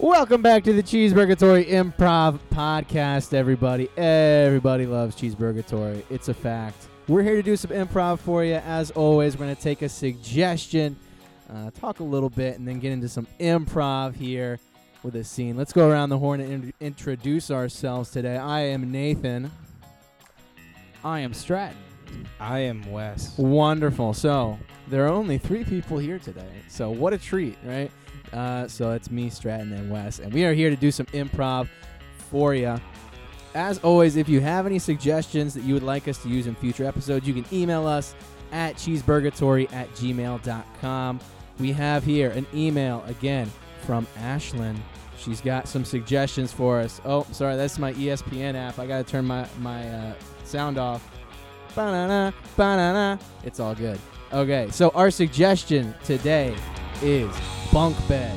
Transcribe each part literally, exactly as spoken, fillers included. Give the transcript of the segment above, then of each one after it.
Welcome back to the Cheeseburgatory Improv Podcast, everybody. Everybody loves Cheeseburgatory. It's a fact. We're here to do some improv for you. As always, we're going to take a suggestion, uh, talk a little bit, and then get into some improv here with a scene. Let's go around the horn and in- introduce ourselves today. I am Nathan. I am Stratton. I am Wes. Wonderful. So there are only three people here today. So what a treat, right? Uh, so it's me, Stratton, and Wes. And we are here to do some improv for you. As always, if you have any suggestions that you would like us to use in future episodes, you can email us at cheeseburgatory at gmail dot com. We have here an email, again, from Ashlyn. She's got some suggestions for us. Oh, sorry, that's my E S P N app. I got to turn my, my uh, sound off. Ba-na-na, ba-na-na. It's all good. Okay, so our suggestion today is bunk beds.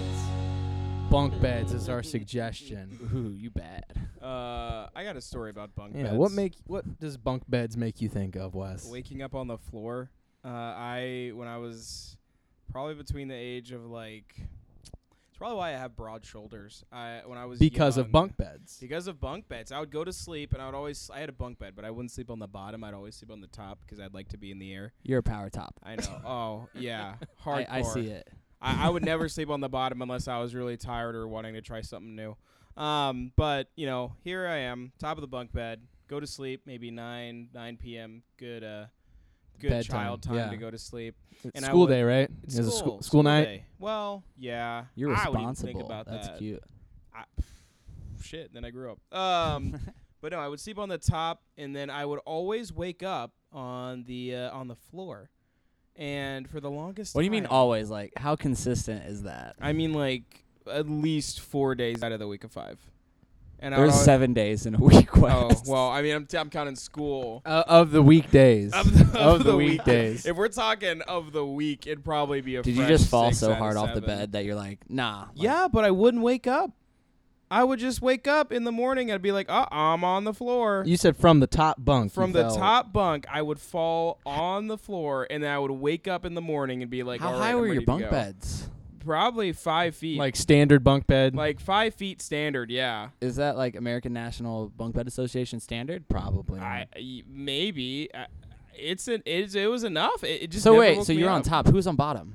Bunk beds is our suggestion. Ooh, you bad. Uh, I got a story about bunk Yeah, beds. what make what does bunk beds make you think of, Wes? Waking up on the floor. Uh, I when I was probably between the age of like, it's probably why I have broad shoulders. I when I was Because young, of bunk beds. Because of bunk beds, I would go to sleep and I would always. I had a bunk bed, but I wouldn't sleep on the bottom. I'd always sleep on the top because I'd like to be in the air. You're a power top. I know. Oh yeah, I, hardcore. I see it. I, I would never sleep on the bottom unless I was really tired or wanting to try something new. Um, but you know, here I am, top of the bunk bed. Go to sleep, maybe nine nine p.m. Good, uh, good Bedtime, child time yeah. to go to sleep. It's and I school would- day, right? It's Is it school, school, school night? day. Well, yeah. You're I wouldn't even responsible. think about That's that. cute. I, shit. Then I grew up. Um, but no, I would sleep on the top, and then I would always wake up on the uh, on the floor. And for the longest What do you mean time- always? Like, how consistent is that? I mean, like, at least four days out of the week of five. And I would There's always- seven days in a week. Oh, Wes. well, I mean, I'm, t- I'm counting school. Uh, of the weekdays. Of the, of the week. weekdays. If we're talking of the week, it'd probably be a Did you fresh just fall six so out hard off the seven. bed that you're like, nah? like- Yeah, but I wouldn't wake up. I would just wake up in the morning and I'd be like, uh, I'm on the floor. You said from the top bunk. From you the fell. top bunk, I would fall on the floor, and then I would wake up in the morning and be like, How all high right, I'm were your ready to bunk go. beds? Probably five feet. Like standard bunk bed. Like five feet standard, yeah. Is that like American National Bunk Bed Association standard? Probably. I y- maybe uh, it's an it's, it was enough. It, it just So never wait, woke so me you're on up. top. Who's on bottom?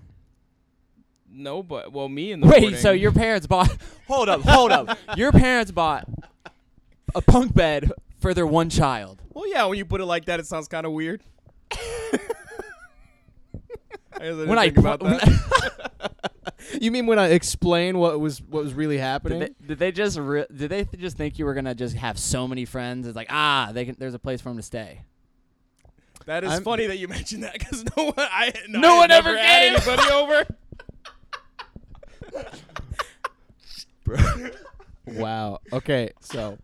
No, but well, me in the Wait, morning. so your parents bought? Hold up, hold up. Your parents bought a bunk bed for their one child. Well, yeah. When you put it like that, it sounds kind of weird. I guess I didn't When I think about pl- when that. You mean when I explain what was what was really happening? Did they, did they just re- did they th- just think you were gonna just have so many friends? It's like ah, they can. There's a place for them to stay. That is I'm- funny that you mentioned that because no one, I no, No I one never ever had came. anybody over. Wow. Okay, so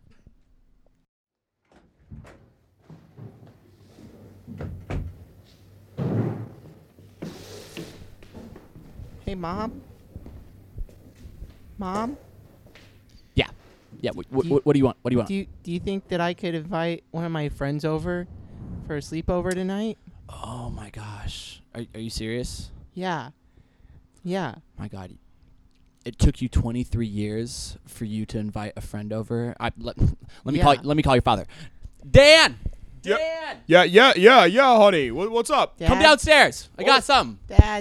Hey, Mom? Mom? Yeah, yeah. What, what, Do you- what do you want? What do you want? Do you, do you think that I could invite one of my friends over for a sleepover tonight? Oh my gosh, are are you serious? Yeah. Yeah. My God, it took you twenty-three years for you to invite a friend over. I let, let me call Yeah. let me call your father. Dan, Yep. Dan, Yeah, yeah, yeah, yeah, honey. What, what's up? Dad? come downstairs. I Oh. got something. Dad.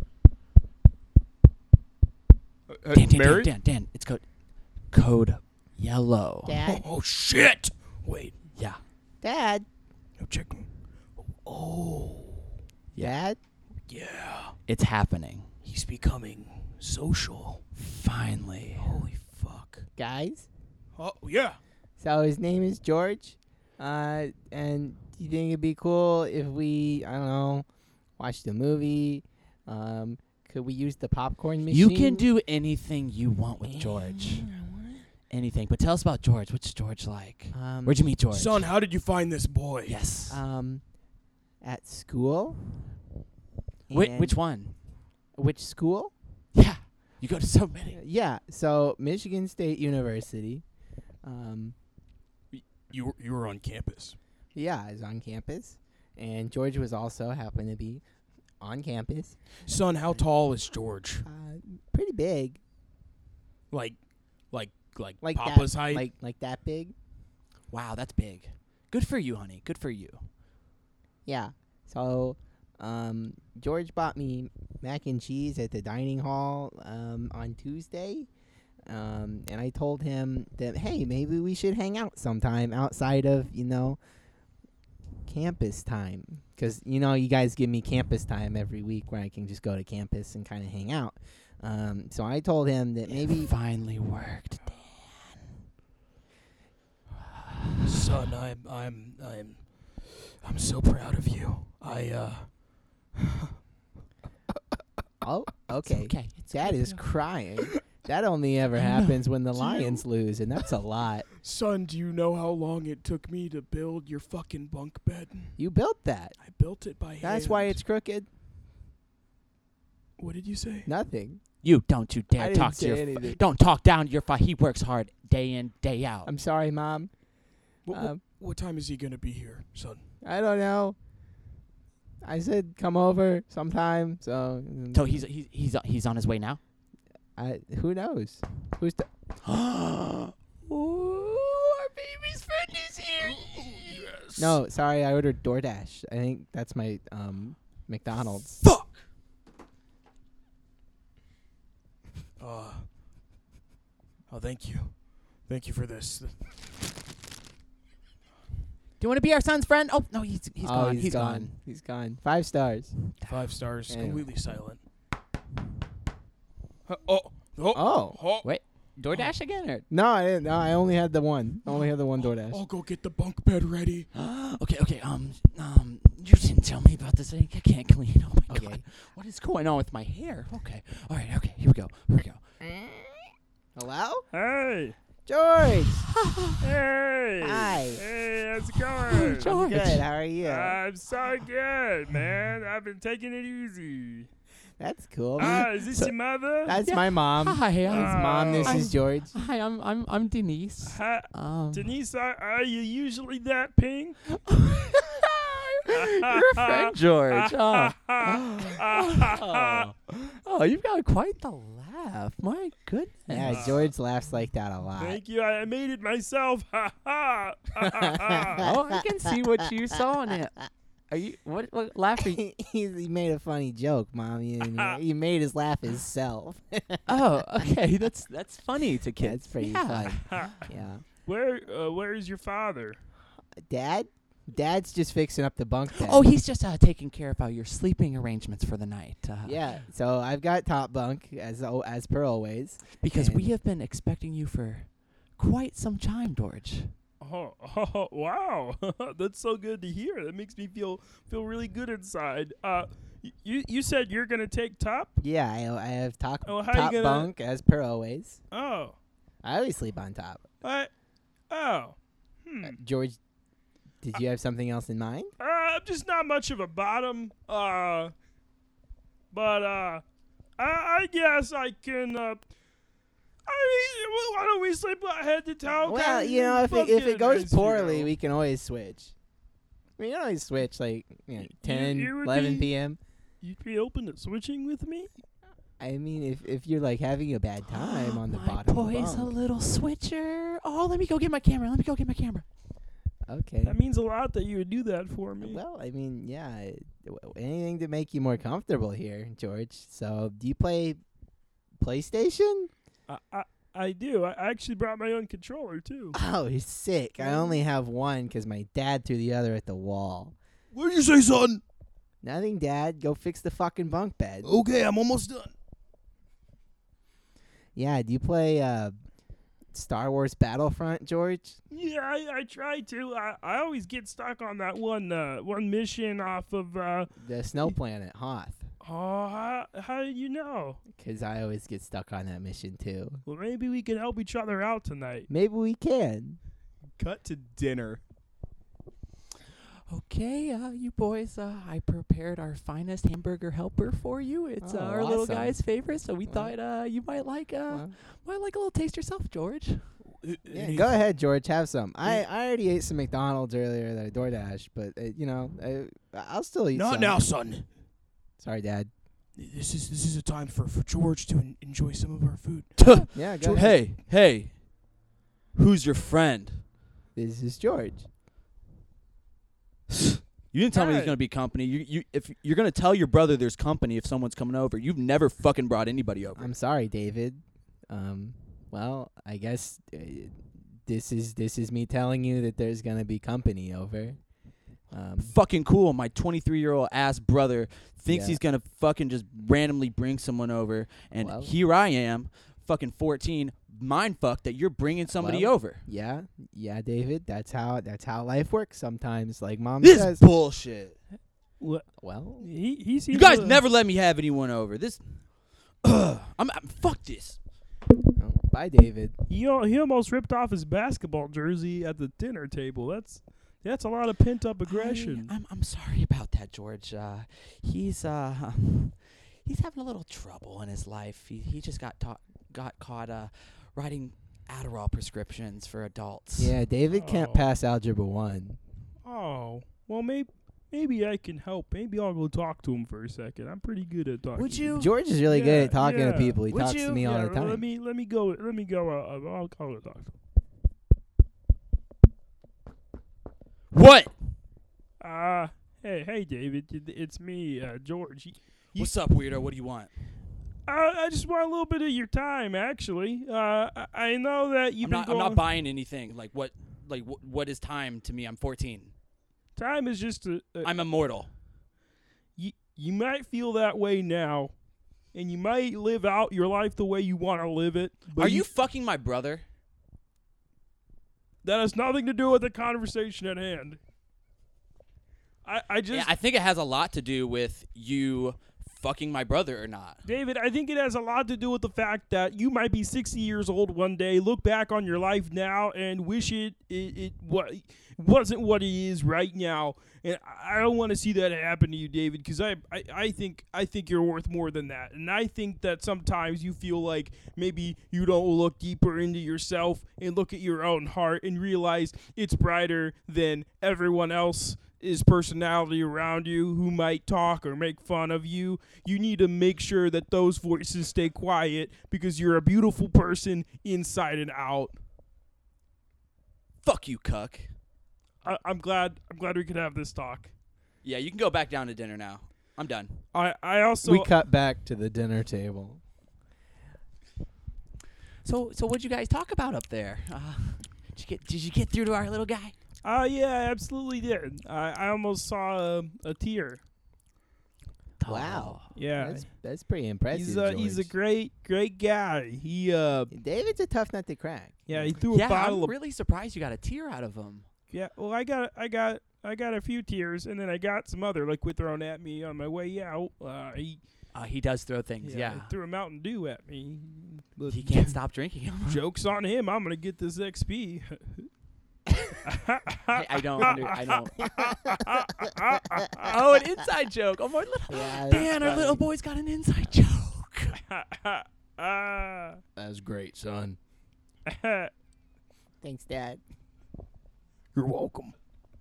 Uh, Dan, Dan, Dan, married? Dan, Dan, it's code code yellow. Dad. Oh shit! Wait, Yeah, Dad. no check. Oh, Dad. yeah. it's happening. He's becoming social. Finally. Holy fuck. Guys. Oh yeah. So his name is George. Uh, and do you think it'd be cool if we, I don't know, watched a movie? Um, could we use the popcorn machine? You can do anything you want with George. Anything. But tell us about George. What's George like? Um, Where'd you meet George? Son, how did you find this boy? Yes. Um, at school. Wh- And- which one? Which school? Yeah. You go to so many. Yeah. So Michigan State University. Um, You were, you were on campus. yeah, I was on campus, and George was also happened to be on campus. Son, how tall is George? Uh, pretty big. Like, Like like, Like Papa's that, height. like like that big. Wow, that's big. Good for you, honey. Good for you. Yeah. So, um, George bought me mac and cheese at the dining hall um, on Tuesday. Um, and I told him that, hey, maybe we should hang out sometime outside of, you know, campus time. Because, you know, you guys give me campus time every week where I can just go to campus and kind of hang out. Um, so I told him that maybe... It finally worked. Son, I'm I'm I'm I'm so proud of you. I uh Oh, It's okay. okay. It's Dad okay. is crying. That only ever I know. happens when the Do you- Lions lose, and that's a lot. Son, do you know how long it took me to build your fucking bunk bed? You built that. I built it by hand. That's why it's crooked. What did you say? Nothing. You don't you I dare didn't talk say to your fa- anything. don't talk down to your father. He works hard day in day out. I'm sorry, Mom. What, Um, what, what time is he gonna be here, son? I don't know. I said come over sometime. So, so he's he's he's he's on his way now. I, who knows? Who's the? Ooh, our baby's friend is here. Yes. No, sorry, I ordered DoorDash. I think that's my um McDonald's. Fuck. Uh. Oh, thank you, thank you for this. Do you want to be our son's friend? Oh no, he's he's oh, gone. He's, He's gone. gone. He's gone. Five stars. Five stars, Anyway. completely silent. Uh, oh, oh, Oh. oh. Wait, DoorDash again or? No, I didn't. No, I only had the one. I only had the one DoorDash. I'll go get the bunk bed ready. okay, okay. Um, um, you didn't tell me about this. I can't clean. Oh my Okay. god, what is going on with my hair? Okay, all right, okay. Here we go. Here we go. Hello, Hey! George. Hey! Hi. Hey, how's it going? George. Good. How are you? I'm so good, man. I've been taking it easy. That's cool. Ah, is this your mother? That's Yeah. my mom. Hi, His I'm, mom. This I'm- is George. hi. I'm I'm I'm Denise. Hi, Um, Denise, are, are you usually that pink? You're a friend, George. Oh. oh. Oh, you've got quite the laugh. My goodness. Yeah, George laughs like that a lot. Thank you. I I made it myself. Ha ha. Oh, I can see what you saw in it. Are you what? What laugh are you? he, he made a funny joke, Mom. He, he made us laugh himself. Oh, okay. That's that's funny to kids. That's pretty yeah. fun. Yeah. Where uh, Where is your father? Dad? Dad's just fixing up the bunk bed. Oh, he's just uh, taking care of uh, your sleeping arrangements for the night. Uh, yeah. So I've got top bunk as o- as per always. Because we And- have been expecting you for quite some time, George. Oh, oh wow, that's so good to hear. That makes me feel feel really good inside. Uh, y- you you said you're gonna take top? Yeah, I, I have top Oh, how you top gonna- bunk as per always. Oh, I always sleep on top. I, oh, hmm. Uh, George, did you have something else in mind? Uh, I'm just not much of a bottom. Uh, but uh, I, I guess I can. Uh, I mean, wh- why don't we sleep head to toe? Well, Okay, you know, if both it, if get it a goes nice view. poorly, we can always switch. We can always switch like you know, ten, you would eleven be- p.m. You'd be open to switching with me? I mean, if if you're like having a bad time on the my bottom boy's a bunk. little switcher. Oh, let me go get my camera. Let me go get my camera. Okay. That means a lot that you would do that for me. Well, I mean, yeah, it- w- anything to make you more comfortable here, George. So, do you play PlayStation? I, I, I do. I actually brought my own controller too. Oh, he's sick. I only have one because my dad threw the other at the wall. What did you say, son? Nothing, Dad. Go fix the fucking bunk bed. Okay, I'm almost done. Yeah, do you play uh, Star Wars Battlefront, George? Yeah, I, I try to. I, I always get stuck on that one uh, one mission off of. Uh, The snow planet, Hoth. oh, how, how did you know? Because I always get stuck on that mission, too. Well, maybe we can help each other out tonight. Maybe we can. Cut to dinner. Okay, uh, you boys, uh, I prepared our finest hamburger helper for you. It's uh, Oh, our little awesome. guy's favorite, so we Well, thought uh, you might like uh, Well, might like a little taste yourself, George. yeah, go ahead, George. Have some. I, I already ate some McDonald's earlier that I DoorDash, but, uh, you know, I, I'll still eat Not some. now, son. Sorry, Dad. this is this is a time for, for George to en- enjoy some of our food. Yeah, go ahead. Hey, hey. Who's your friend? This is George. You didn't tell me there's Alright. gonna be company. You, you, if you're gonna tell your brother there's company if someone's coming over, you've never fucking brought anybody over. I'm sorry, David. Um, well, I guess uh, this is this is me telling you that there's gonna be company over. Um, Fucking cool. My twenty-three year old ass brother thinks Yeah. he's gonna fucking just randomly bring someone over, and Well. here I am, fucking fourteen, mind fucked that you're bringing somebody Well. over. yeah, yeah, David. That's how that's how life works sometimes. Like Mom This says. is bullshit. What? Well, He he seems You guys to- never let me have anyone over. This, I'm, I'm fuck this. oh, bye, David. He al- he almost ripped off his basketball jersey at the dinner table. That's that's a lot of pent up aggression. I, I'm I'm sorry about that, George. Uh, he's uh, he's having a little trouble in his life. He he just got taught got caught uh, writing Adderall prescriptions for adults. Yeah, David can't Oh. pass algebra one. Oh, well, maybe maybe I can help. Maybe I'll go talk to him for a second. I'm pretty good at talking. Would to you? George is really good Yeah, at talking yeah. to people. He Would talks you? to me all yeah, the time. Let me let me go. Let me go. Uh, uh, I'll call it talk. What? Uh hey hey David, it- it's me, uh, George. Y- You- What's up, weirdo? What do you want? I I just want a little bit of your time, actually. Uh, I, I know that you've I'm been not. I'm going. not buying anything. Like what? Like wh- what is time to me? I'm fourteen. Time is just a. a I'm immortal. you, you might feel that way now, and you might live out your life the way you want to live it. But Are you fucking my brother? That has nothing to do with the conversation at hand. I I just Yeah, I think it has a lot to do with you fucking my brother or not. David, I think it has a lot to do with the fact that you might be sixty years old one day, look back on your life now, and wish it it, it wa- wasn't what it is right now. And I I don't want to see that happen to you, David, because I, I, I think I think you're worth more than that. And I think that sometimes you feel like maybe you don't look deeper into yourself and look at your own heart and realize it's brighter than everyone else. Is personality around you who might talk or make fun of you. You need to make sure that those voices stay quiet because you're a beautiful person inside and out. Fuck you, cuck. I, I'm glad. I'm glad we could have this talk. Yeah, you can go back down to dinner now. I'm done. I I also we cut back to the dinner table. So, so what'd you guys talk about up there? Uh, did you get? Did you get through to our little guy? Uh yeah, I absolutely did. I I almost saw a, a tear. Wow. Yeah. That's that's pretty impressive. He's a he's a George. great great guy. He uh David's a tough nut to crack. yeah, he threw Yeah, a bottle I'm of really surprised you got a tear out of him. Yeah, well, I got, I got, I got a few tears, and then I got some other liquid thrown at me on my way out. Uh, he, Uh, he does throw things. Yeah, he threw a Mountain Dew at me. But he can't stop drinking them. Jokes on him. I'm gonna get this X P. I, I don't. Under, I don't. Oh, an inside joke. Oh, my little. Yeah, Dan, our that's little funny. boy's got an inside joke. Ah. That's great, son. Thanks, Dad. You're welcome.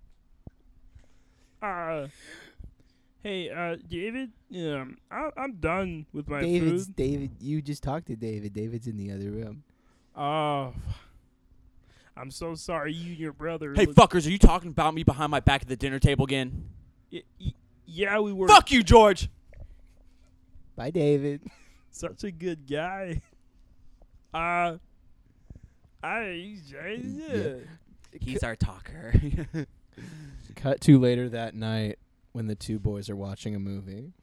Uh, hey, uh, David. Um, I, I'm done with my David's food. David. You just talked to David. David's in the other room. Oh, I'm so sorry. You and your brother. Hey, look- fuckers, are you talking about me behind my back at the dinner table again? Y- y- yeah, we were. Fuck you, George. Bye, David. Such a good guy. Uh, I, I yeah. He's our talker. Cut to later that night when the two boys are watching a movie.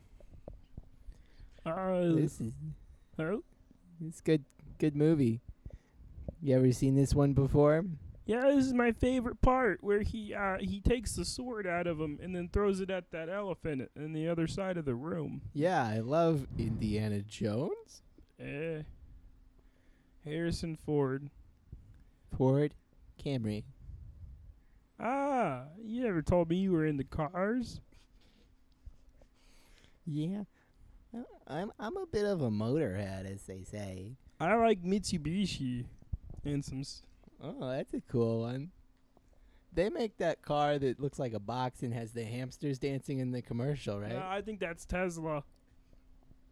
Uh, This is hello? it's good. Good movie. You ever seen this one before? Yeah, this is my favorite part where he uh he takes the sword out of him and then throws it at that elephant in the other side of the room. Yeah, I love Indiana Jones. Eh. Harrison Ford. Ford, Camry. Ah, you never told me you were into cars. Yeah. Uh, I'm I'm a bit of a motorhead, as they say. I like Mitsubishi and some. S- Oh, that's a cool one. They make that car that looks like a box and has the hamsters dancing in the commercial, right? No, I think that's Tesla.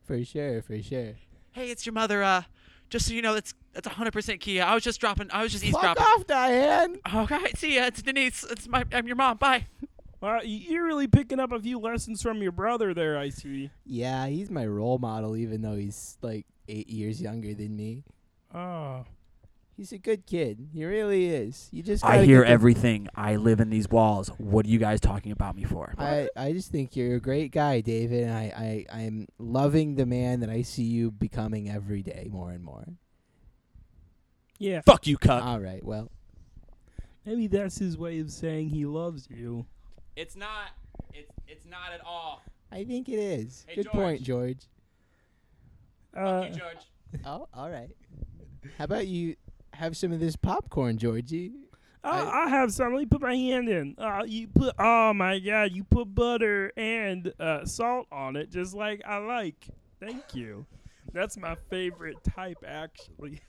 For sure, for sure. Hey, it's your mother. Uh, just so you know, that's that's one hundred percent Kia. I was just dropping. I was just Fuck eavesdropping. off, Diane. All right, see ya. It's Denise. It's my. I'm your mom. Bye. Uh, y- you're really picking up a few lessons from your brother there, I see. Yeah, he's my role model, even though he's like eight years younger than me. Oh. He's a good kid. He really is. You just. I gotta hear get the- everything. I live in these walls. What are you guys talking about me for? I, I just think you're a great guy, David, and I, I, I'm loving the man that I see you becoming every day more and more. Yeah. Fuck you, cuck. All right, well, Maybe that's his way of saying he loves you. It's not. It's it's not at all. I think it is. Hey, Good George. point, George. Uh, George. Oh, all right. How about you have some of this popcorn, Georgie? I, I have some. Let me put my hand in. Uh, you put. Oh my God! You put butter and uh, salt on it, just like I like. Thank you. That's my favorite type, actually.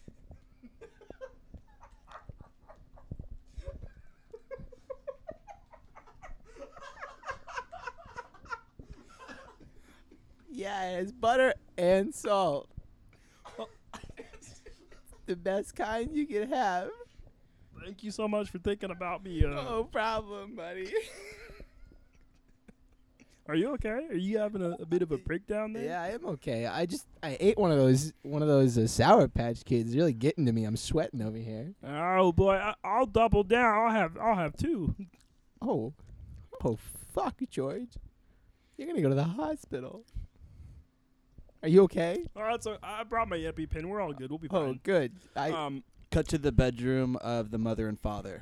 Yeah, it's butter and salt. The best kind you can have. Thank you so much for thinking about me. Uh, No problem, buddy. Are you okay? Are you having a, a bit of a breakdown there? Yeah, I am okay. I just I ate one of those one of those uh, Sour Patch Kids. Really getting to me. I'm sweating over here. Oh boy, I, I'll double down. I'll have I'll have two. Oh, oh fuck, George. You're gonna go to the hospital. Are you okay? All right, so I brought my EpiPen. We're all good. We'll be Oh, fine. good. I Um, Cut to the bedroom of the mother and father.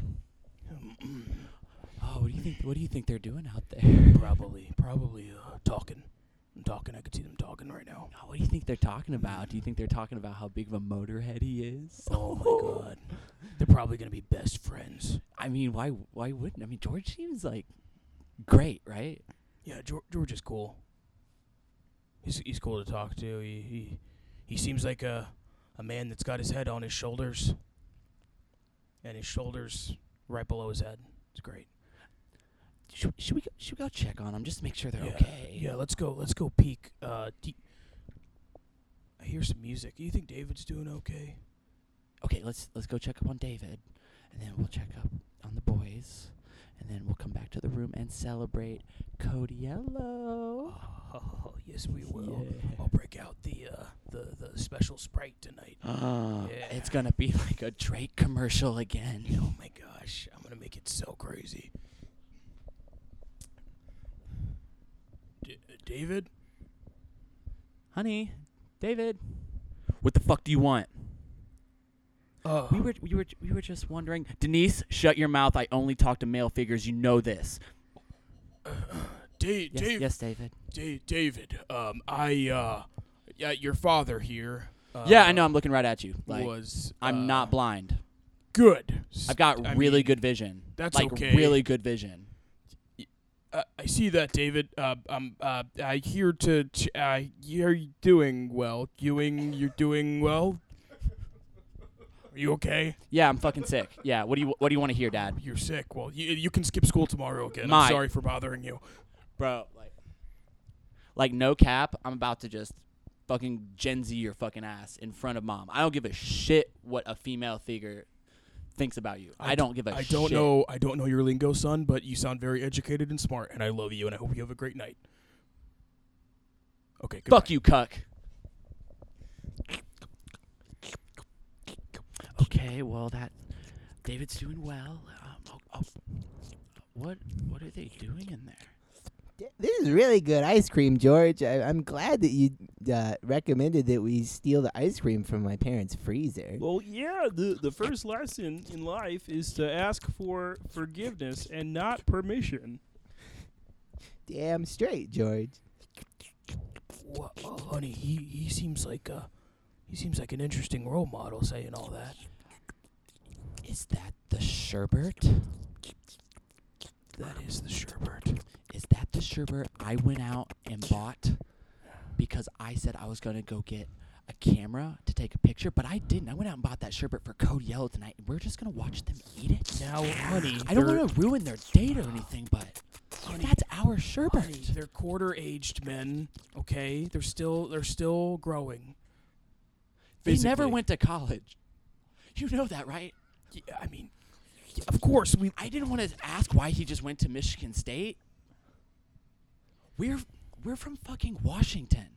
Oh, what do you think? What do you think they're doing out there? Probably, probably uh, talking. I'm talking. I could see them talking right now. Oh, what do you think they're talking about? Do you think they're talking about how big of a motorhead he is? Oh my God, they're probably gonna be best friends. I mean, why? Why wouldn't? I mean, George seems like great, right? Yeah, George, George is cool. He's he's cool to talk to. He he he seems like a a man that's got his head on his shoulders, and his shoulders right below his head. It's great. Should, should we go, should we go check on them just to make sure they're yeah, okay? Yeah, let's go. Let's go peek. Uh, de- I hear some music. Do you think David's doing okay? Okay, let's let's go check up on David, and then we'll check up on the boys, and then we'll come back to the room and celebrate Codiello. Oh, yes, we will. Yeah. I'll break out the uh the the special Sprite tonight. Oh, Yeah. it's gonna be like a Drake commercial again. Oh my gosh, I'm gonna make it so crazy. D- David? Honey, David, what the fuck do you want? Uh, We were we were we were just wondering. Denise, shut your mouth. I only talk to male figures. You know this. Dave, Yes, Dave, yes, David. Dave, David. Um, I uh, yeah, your father here. Uh, yeah, I know. I'm looking right at you. Like was I'm uh, not blind. good. I've got I really mean, good vision. that's like okay. really good vision. Uh, I see that, David. Uh, um, uh, I hear to. Ch- uh, you're doing well. Ewing, you're doing well. Are you okay? Yeah, I'm fucking sick. Yeah. What do you What do you want to hear, Dad? You're sick. Well, you you can skip school tomorrow again. My- I'm sorry for bothering you. Bro, like, like no cap, I'm about to just fucking Gen Z your fucking ass in front of mom. I don't give a shit what a female figure thinks about you. I, I don't give a I shit. don't know. I don't know your lingo, son, but you sound very educated and smart, and I love you, and I hope you have a great night. Okay. Goodbye. Fuck you, cuck. Okay, well that David's doing well. Um, oh, oh, what what are they doing in there? This is really good ice cream, George. I, I'm glad that you uh, recommended that we steal the ice cream from my parents' freezer. well, yeah. The the first lesson in life is to ask for forgiveness and not permission. Damn straight, George. Wha- oh, honey, he he seems like a he seems like an interesting role model, saying all that. Is that the sherbet? That is the sherbet. Is that the sherbet I went out and bought because I said I was going to go get a camera to take a picture, but I didn't. I went out and bought that sherbet for Codiello tonight, and we're just going to watch them eat it. Now, honey, I don't there- want to ruin their date or anything, but Honey, That's our sherbet. honey, they're quarter aged men. Okay, they're still they're still growing. They never Physically. went to college. You know that, right? Yeah, I mean, yeah, of course we. I didn't want to ask why he just went to Michigan State. We're we're from fucking Washington.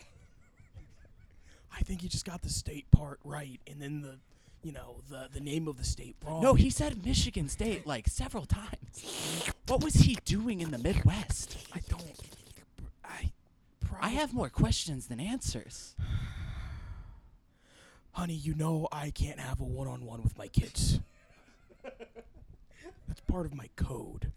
I think he just got the state part right, and then the, you know, the the name of the state wrong. No, he said Michigan State like several times. What was he doing in the Midwest? I don't. I. Probably, I have more questions than answers. honey, you know I can't have a one-on-one with my kids. That's part of my code.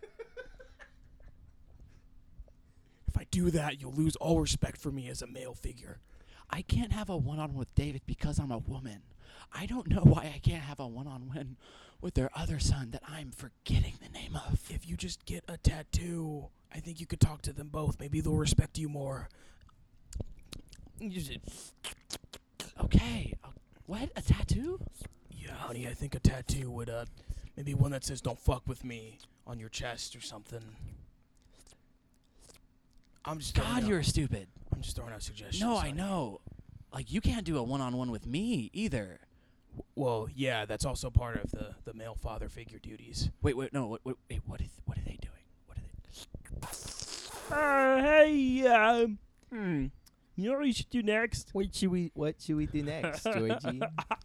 If I do that, you'll lose all respect for me as a male figure. I can't have a one-on-one with David because I'm a woman. I don't know why I can't have a one-on-one with their other son that I'm forgetting the name of. If you just get a tattoo, I think you could talk to them both. Maybe they'll respect you more. You just- Okay. uh, What? A tattoo? Yeah, honey, I think a tattoo would, uh, maybe one that says "Don't fuck with me" on your chest or something. I'm just throwing God, out- you're stupid. I'm just throwing out suggestions. No, I honey. know. Like, you can't do a one-on-one with me either. Well, yeah, that's also part of the, the male father figure duties. Wait, wait, no, wait, wait, wait what is, what are they doing? What are they? Uh, hey, uh, hmm. You know what you should do next? What should we What should we do next, Georgie?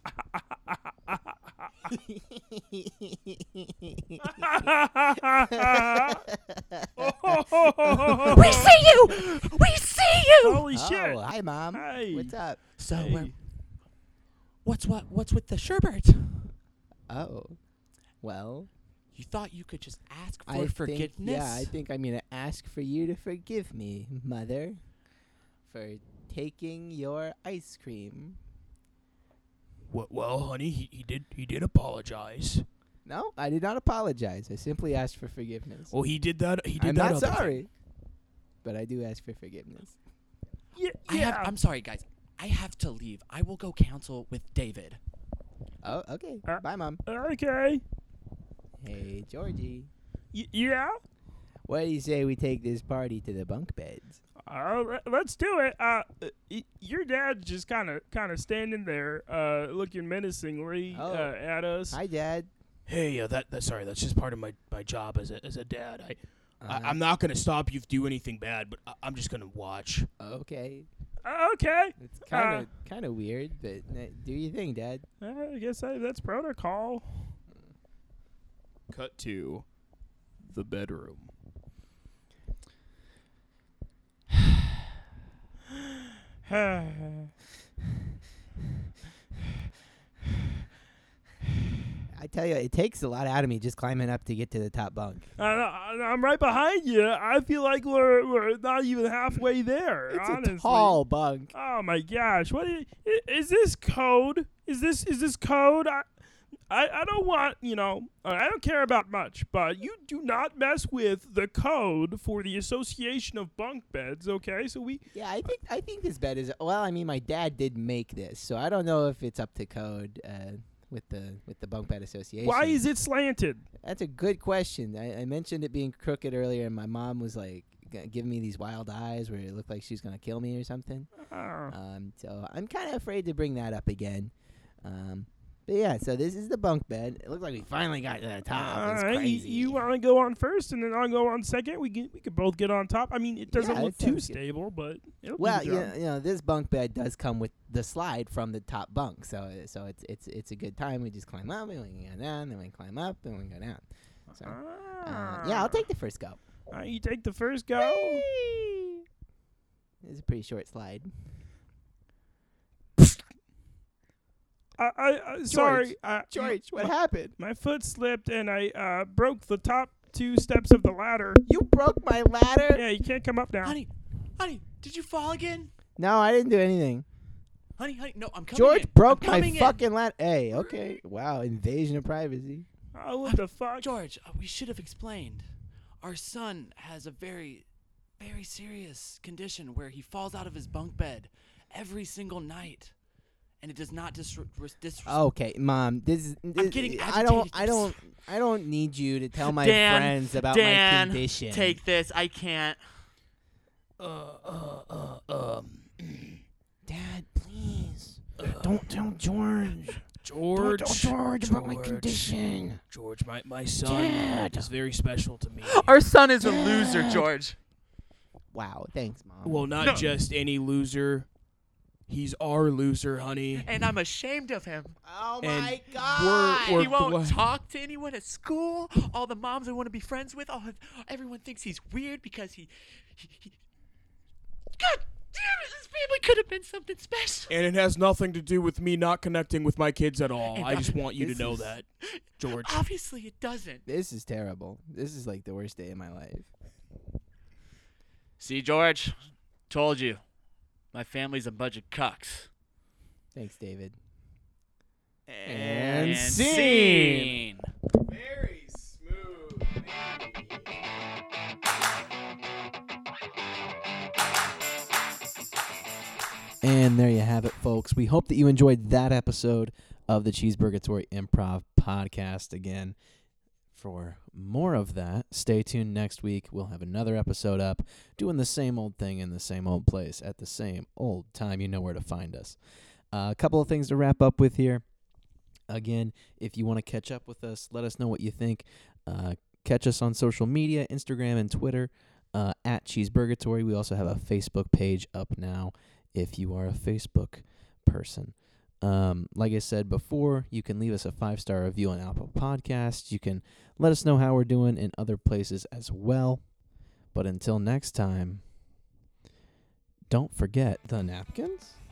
we see you! We see you! Holy shit! Oh, hi, mom. Hey. What's up? So, Hey. uh, what's what? What's with the sherbet? Oh, well, You thought you could just ask for I forgiveness? think yeah, I think I'm gonna ask for you to forgive me, mother, for taking your ice cream. Well, well honey, he, he did he did apologize. No, I did not apologize. I simply asked for forgiveness. Well, he did that. He did I'm that. not other thing. sorry, but I do ask for forgiveness. Yeah, I yeah. have, I'm sorry, guys. I have to leave. I will go counsel with David. Oh, okay. Uh, Bye, mom. Okay. Hey, Georgie. Y- yeah. What do you say we take this party to the bunk beds? Uh, le- let's do it. Uh, y- your dad's just kind of, kind of standing there, uh, looking menacingly Oh. uh, at us. Hi, Dad. Hey, uh, that, that sorry, that's just part of my, my job as a as a dad. I, Uh, I I'm not gonna stop you if you do anything bad, but I, I'm just gonna watch. Okay. Uh, okay. It's kind of kind of weird, but uh, do your thing, Dad. Uh, I guess I, that's protocol. Cut to the bedroom. I tell you, it takes a lot out of me just climbing up to get to the top bunk. Uh, I'm right behind you. I feel like we're we're not even halfway there. It's honestly. a tall bunk. Oh my gosh! What is, is this code? Is this is this code? I, I I don't want you know. uh, I don't care about much, but you do not mess with the code for the Association of Bunk Beds. Okay, so we. Yeah, I think I think this bed is well. I mean, my dad did make this, so I don't know if it's up to code uh, with the with the bunk bed association. Why is it slanted? That's a good question. I, I mentioned it being crooked earlier, and my mom was like g- giving me these wild eyes where it looked like she was gonna kill me or something. Oh. Um, so I'm kind of afraid to bring that up again. Um, but yeah, so this is the bunk bed. It looks like we finally got to the top. It's Alright, you- crazy. You, want to go on first, and then I'll go on second. We can we can both get on top. I mean, it doesn't Yeah, look it too sounds good. stable, but it'll do Well, the you job. know, you know, this bunk bed does come with the slide from the top bunk, so so it's it's it's a good time. We just climb up and we can go down, then we climb up and we go down. So uh, yeah, I'll take the first go. Uh, you take the first go. Whee! It's a pretty short slide. I, I, I sorry, uh, George, what my, happened? my foot slipped and I uh, broke the top two steps of the ladder. You broke my ladder? Yeah, you can't come up now. Honey, honey, did you fall again? No, I didn't do anything. Honey, honey, no, I'm coming George in. broke I'm my coming in. fucking ladder. Hey, okay. Wow, invasion of privacy. Oh, what the fuck? George, uh, we should have explained. Our son has a very, very serious condition where he falls out of his bunk bed every single night. and it does not dis- dis- dis- Okay, Mom. This is. This, getting I don't. agitated. I don't. I don't need you to tell my Dan, friends about Dan, my condition. Take this. I can't. Uh, uh, uh, um, Dad, please. Don't tell George. George. Don't tell George, about my George. condition. George, my, my son Dad. is very special to me. Our son is a loser, George. Wow. Thanks, Mom. Well, not No. just any loser. He's our loser, honey. And I'm ashamed of him. oh and my we're- God. we're He won't glad- talk to anyone at school. All the moms I want to be friends with. All, everyone thinks he's weird because he, he, he. God damn it! This family could have been something special. And it has nothing to do with me not connecting with my kids at all. And I just want you to this know is- that, George. Obviously, it doesn't. This is terrible. This is like the worst day of my life. See, George, told you, my family's a bunch of cucks. Thanks, David. And scene. Very smooth. And there you have it, folks. We hope that you enjoyed that episode of the Cheeseburgatory Improv Podcast. Again, for more of that, stay tuned next week. We'll have another episode up, doing the same old thing in the same old place at the same old time. You know where to find us. Uh, a couple of things to wrap up with here. Again, if you want to catch up with us, let us know what you think. Uh, catch us on social media, Instagram and Twitter, uh, at Cheeseburgatory. We also have a Facebook page up now if you are a Facebook person. Um, like I said before, you can leave us a five-star review on Apple Podcasts. You can let us know how we're doing in other places as well. But until next time, don't forget the napkins.